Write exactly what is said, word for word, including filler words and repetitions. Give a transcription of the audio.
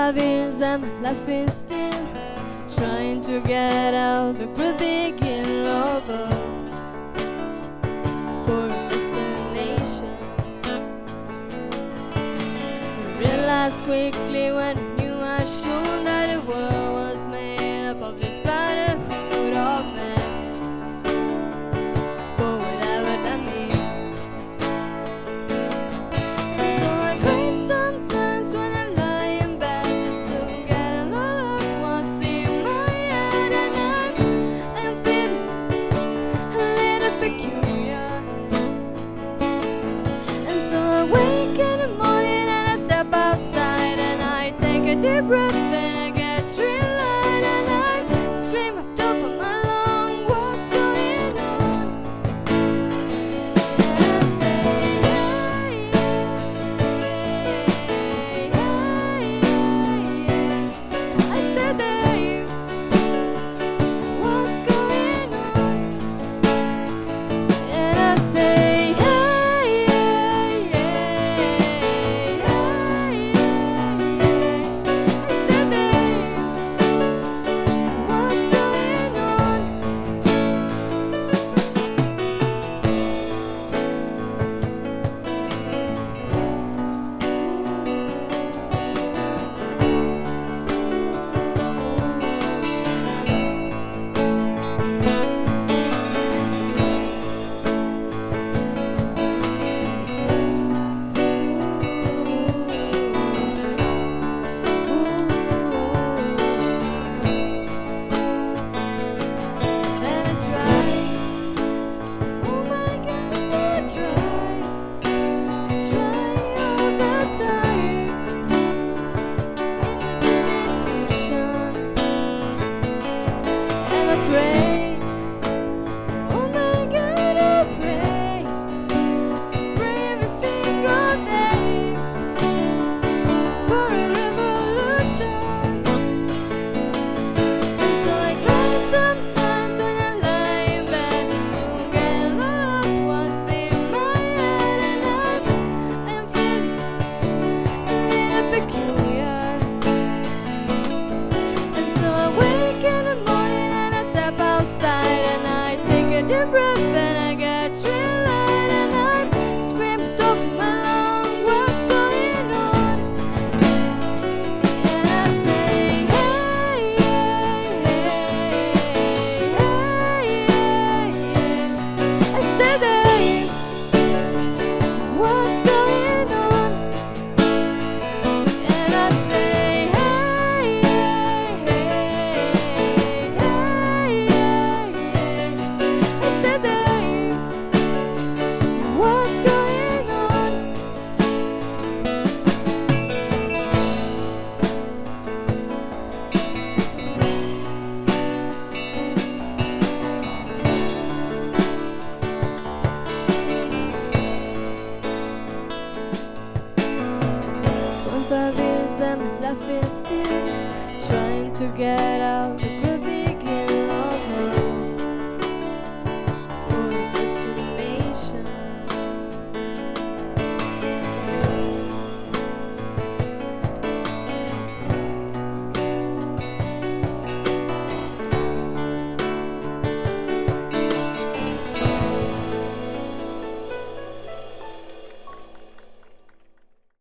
five years and my life is still trying to get out, but we'll begin over for a destination. Realized quickly when I knew I should that the world was made up of this brotherhood of men, for whatever that means. And so I cry sometimes when I lie in bed just to get a look at what's in my head, and I'm, I'm feeling a little peculiar. And so I wake in the morning and I step outside and I take a deep breath and I get tree light and I scream at the top of my lung, what's going on? And I say, hey, hey, hey, hey. I said, Dave, what's going on? And I say, hey, hey, hey, hey, hey. I said, Dave, what's going on? And I try, oh my God, I try, I try all the time in this institution, and I pray, oh my God, I pray, I pray every single day for a revolution. And so I cry sometimes when I lie in bed just to get a look at what's in my head, and I'm, I'm feeling a little peculiar. And so I wake in the morning and I step outside and I take a deep breath and I get tree light and I scream at the top of my lung, what's going on? And I say, hey, hey, hey, hey, hey. I said, Dave, what's going on? And I say, hey, hey, hey, hey, hey. I said, Dave, what's going on? twenty-five years and my life is still trying to get out.